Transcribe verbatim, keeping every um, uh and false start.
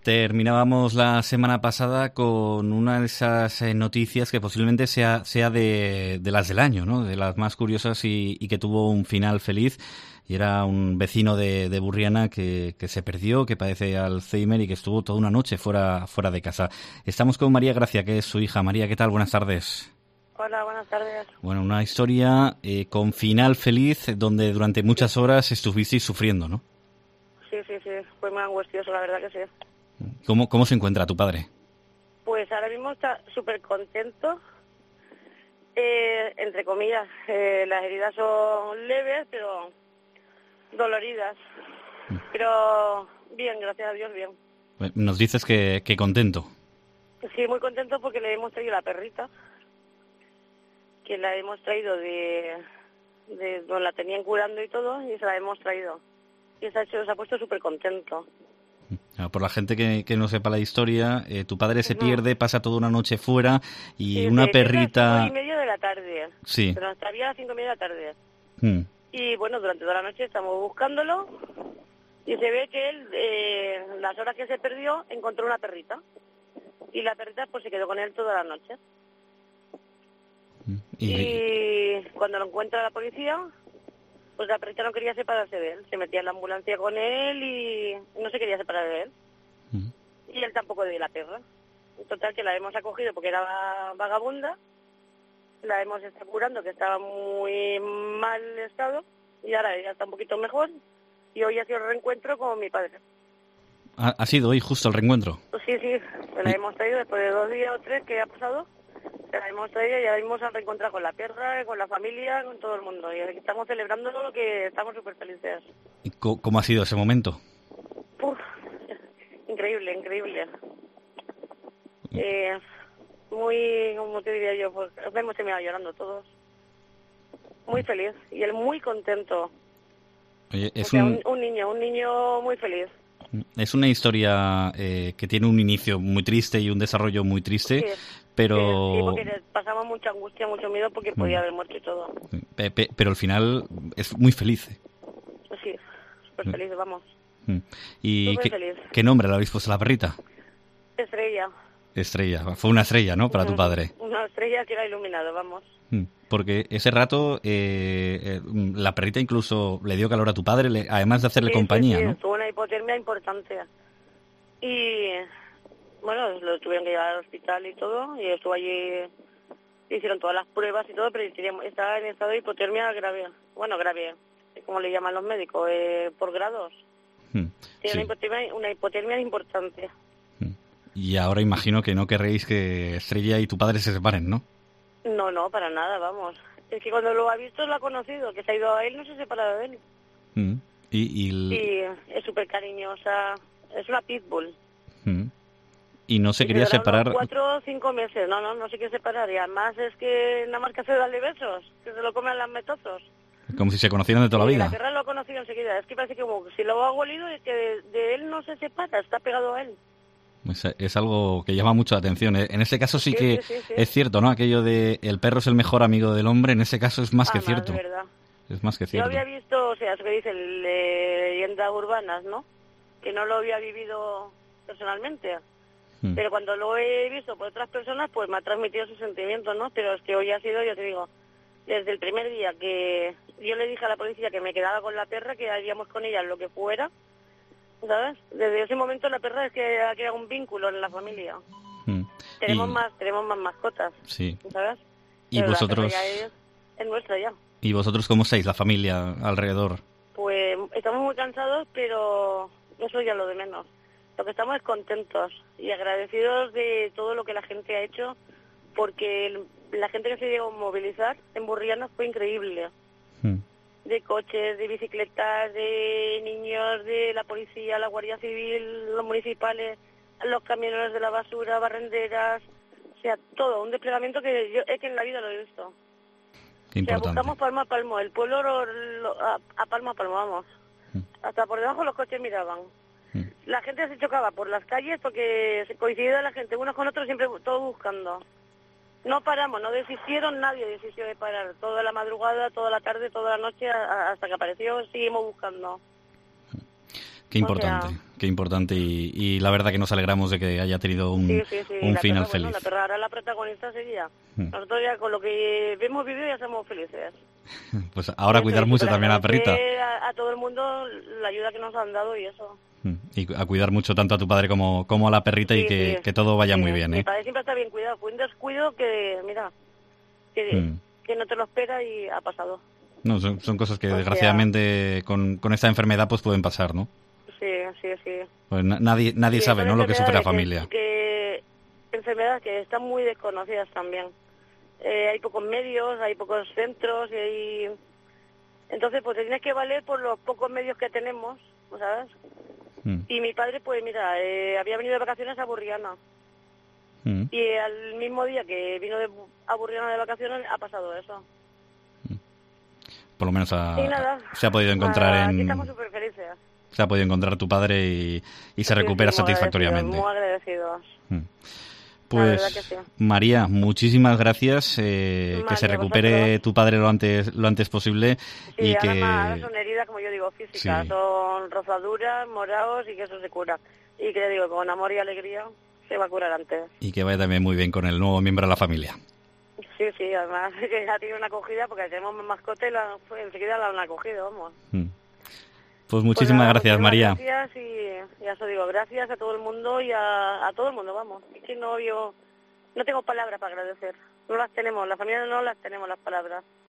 Terminábamos la semana pasada con una de esas eh, noticias que posiblemente sea, sea de, de las del año, ¿no? De las más curiosas y, y que tuvo un final feliz. Y era un vecino de, de Burriana que, que se perdió, que padece Alzheimer y que estuvo toda una noche fuera, fuera de casa. Estamos con María Gracia, que es su hija. María, ¿qué tal? Buenas tardes. Hola, buenas tardes. Bueno, una historia eh, con final feliz donde durante muchas horas estuvisteis sufriendo, ¿no? Sí, sí, sí, fue muy angustioso, la verdad que sí. ¿Cómo, cómo se encuentra tu padre? Pues ahora mismo está súper contento, eh, entre comillas. Eh, las heridas son leves, pero doloridas. Pero bien, gracias a Dios, bien. Nos dices que, que contento. Sí, muy contento porque le hemos traído la perrita, que la hemos traído de, de donde la tenían curando y todo, y se la hemos traído. Y se ha, hecho, se ha puesto súper contento. Por la gente que, que no sepa la historia, eh, tu padre se No. pierde, pasa toda una noche fuera y Sí, una se perrita... a las cinco y media de la tarde. Sí. Pero nos había a las cinco y media de la tarde. Mm. Y bueno, durante toda la noche estamos buscándolo y se ve que él, eh, las horas que se perdió, encontró una perrita. Y la perrita pues se quedó con él toda la noche. Y... y cuando lo encuentra la policía, pues la perrita no quería separarse de él. Se metía en la ambulancia con él y no se quería separar de él. Mm. Y él tampoco de la perra. En total que la hemos acogido porque era vagabunda. La hemos estado curando, que estaba muy mal estado, y ahora ya está un poquito mejor, y hoy ha sido el reencuentro con mi padre. ¿Ha, ha sido hoy justo el reencuentro? Pues sí, sí, se la ¿Y? hemos traído después de dos días o tres que ha pasado, se la hemos traído y ya hemos reencontrado con la perra, con la familia, con todo el mundo, y estamos celebrando lo que estamos súper felices. ¿Y co- cómo ha sido ese momento? Uf, increíble, increíble. Eh... Muy, como te diría yo, pues hemos terminado llorando todos. Muy feliz. Y él muy contento. Oye, es o sea, un... un, un niño, un niño muy feliz. Es una historia eh, que tiene un inicio muy triste y un desarrollo muy triste, Sí, pero... sí, sí, porque pasamos mucha angustia, mucho miedo porque podía haber muerto y todo. Pe- pe- pero al final es muy feliz. Sí, súper feliz, vamos. ¿Y Súper qué, feliz. qué nombre le habéis puesto a la perrita? Estrella. Estrella. Fue una estrella, ¿no? Para tu padre. Una estrella que era iluminado, vamos. Porque ese rato eh, eh, la perrita incluso le dio calor a tu padre, le, además de hacerle sí, compañía, sí, sí, ¿no? tuvo una hipotermia importante. Y, bueno, lo tuvieron que llevar al hospital y todo, y estuvo allí, hicieron todas las pruebas y todo, pero estaba en estado de hipotermia grave. Bueno, grave, como le llaman los médicos, eh, por grados. Hmm, Tiene sí. una hipotermia, una hipotermia importante. Y ahora imagino que no querréis que Estrella y tu padre se separen, ¿no? No, no, para nada, vamos. Es que cuando lo ha visto, lo ha conocido, que se ha ido a él, no se ha separado de él. Mm. Y, y, el... y es súper cariñosa, es una pitbull. Mm. Y no se y quería se separar... cuatro o cinco meses, no, no, no se quiere separar. Y además es que nada más que hace darle besos, que se lo comen las metozos. Como si se conocieran de toda y la vida. La perra lo ha conocido enseguida. Es que parece que como si lo ha olido y que de, de él no se separa, está pegado a él. Es, es algo que llama mucho la atención. En este caso sí, sí que sí, sí, sí. es cierto, ¿no? Aquello de el perro es el mejor amigo del hombre, en ese caso es más ah, que más, cierto. De verdad. Es más que cierto. Yo había visto, o sea, eso que dicen leyendas urbanas, ¿no? Que no lo había vivido personalmente. Hmm. Pero cuando lo he visto por otras personas, pues me ha transmitido sus sentimientos, ¿no? Pero es que hoy ha sido, yo te digo, desde el primer día que yo le dije a la policía que me quedaba con la perra, que haríamos con ella lo que fuera, ¿sabes? Desde ese momento la perra es que ha creado un vínculo en la familia. Hmm. Tenemos y... más tenemos más mascotas, sí. ¿sabes? Y Pero vosotros... la perra ya es, es nuestra ya. ¿Y vosotros cómo estáis, la familia, alrededor? Pues estamos muy cansados, pero eso ya lo de menos. Lo que estamos es contentos y agradecidos de todo lo que la gente ha hecho, porque el, la gente que se llegó a movilizar en Burriana fue increíble. Hmm. De coches, de bicicletas, de niños, de la policía, la Guardia Civil, los municipales, los camioneros de la basura, barrenderas, o sea, todo, un desplegamiento que yo es que en la vida lo he visto. Qué importante. O sea, buscamos palmo a palmo, el pueblo lo, lo, a, a palmo a palmo, vamos. Mm. Hasta por debajo los coches miraban. Mm. La gente se chocaba por las calles porque se coincidía la gente unos con otros, siempre todos buscando. No paramos, no desistieron, nadie desistió de parar. Toda la madrugada, toda la tarde, toda la noche, a, hasta que apareció, seguimos buscando. Qué importante, o sea, qué importante y, y la verdad que nos alegramos de que haya tenido un, sí, sí, sí, un la final perra, bueno, feliz. la perra ahora la protagonista sería. Mm. Nosotros ya con lo que hemos vivido ya somos felices. Pues ahora Y eso, cuidar y mucho súper también a la perrita. agradecer a, a todo el mundo la ayuda que nos han dado y eso. Mm. Y a cuidar mucho tanto a tu padre como, como a la perrita y Sí, que, sí, que todo vaya sí. muy bien, Mi ¿eh? padre siempre está bien cuidado. Fue un descuido que, mira, que, Mm. que no te lo espera y ha pasado. No, son, son cosas que O sea, desgraciadamente con, con esta enfermedad pues pueden pasar, ¿no? sí, sí, sí. Pues na- nadie nadie Y sabe, son ¿no? Lo que sufre la enfermedades familia. que, que enfermedades que están muy desconocidas también. Eh, hay pocos medios, hay pocos centros y hay... Entonces, pues te tienes que valer por los pocos medios que tenemos, ¿sabes? Mm. Y mi padre, pues mira, eh, había venido de vacaciones a Burriana. Mm. Y al mismo día que vino de, a Burriana de vacaciones ha pasado eso. Por lo menos ha- Y nada, se ha podido encontrar nada, aquí en estamos súper felices. se ha podido encontrar tu padre y, y se Sí, recupera sí, muy agradecidos, satisfactoriamente. muy agradecidos. Mm. La verdad que Pues sí. María, muchísimas gracias, eh, que se Vale, a recupere vosotros. tu padre lo antes lo antes posible Sí, y ahora, más, ahora que son heridas, como yo digo, físicas, sí, son rozaduras, morados y que eso se cura. Y que le digo, con amor y alegría se va a curar antes. y que vaya también muy bien con el nuevo miembro de la familia. Sí, sí, además que ya tiene una acogida porque tenemos mascota y la, pues, enseguida la han acogido, vamos. Mm. Pues Pues muchísimas nada, gracias, muchísimas María. gracias y ya os digo, gracias a todo el mundo y a, a todo el mundo, vamos. Es que no, yo no tengo palabras para agradecer. No las tenemos, la familia no las tenemos las palabras.